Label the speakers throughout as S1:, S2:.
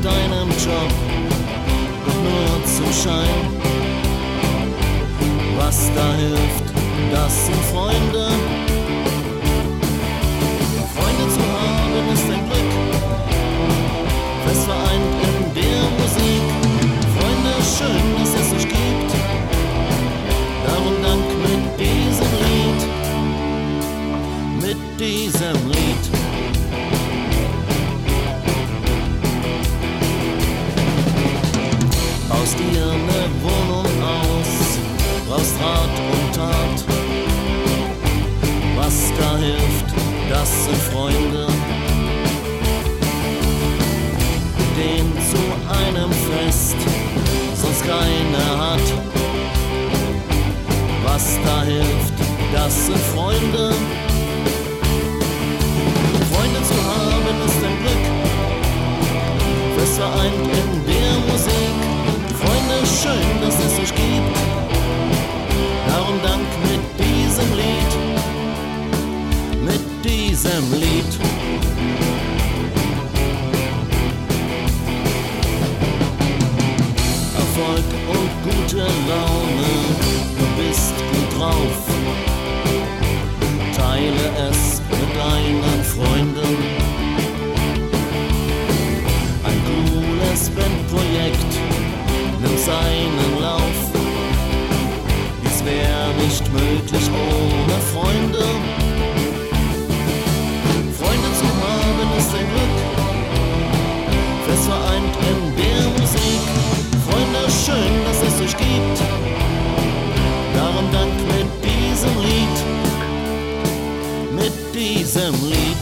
S1: deinem Job, doch nur zum Schein. Was da hilft, das sind Freunde. Freunde zu haben ist ein Glück, fest vereint in der Musik. Freunde, schön, dass es euch gibt, darum Dank mit diesem Lied, mit diesem Lied. Baust dir eine Wohnung aus, brauchst Rat und Tat. Was da hilft, das sind Freunde. Den zu einem Fest sonst keiner hat. Was da hilft, das sind Freunde. Freunde zu haben ist ein Glück, fest vereint in der Musik. Freunde, schön, dass es euch gibt, darum Dank mit diesem Lied, mit diesem Lied. Erfolg und gute Laune, du bist gut drauf, teile es mit deinen Freunden. Ein cooles Bandprojekt nimmt seinen Lauf, dies wäre nicht möglich ohne Freunde. Freunde zu haben ist ein Glück, fest vereint in der Musik. Freunde, schön, dass es euch gibt, darum Dank mit diesem Lied, mit diesem Lied.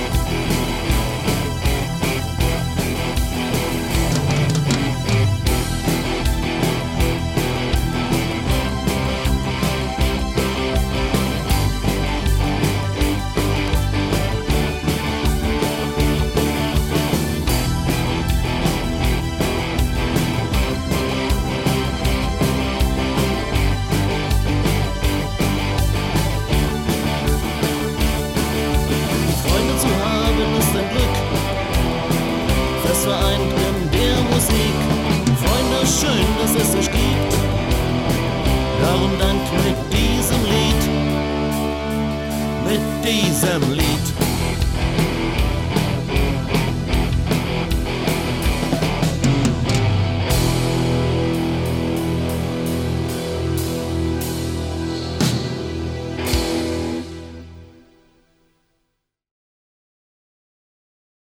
S1: Vereint in der Musik. Freunde, schön, dass es euch gibt, darum Dank mit diesem Lied, mit diesem Lied.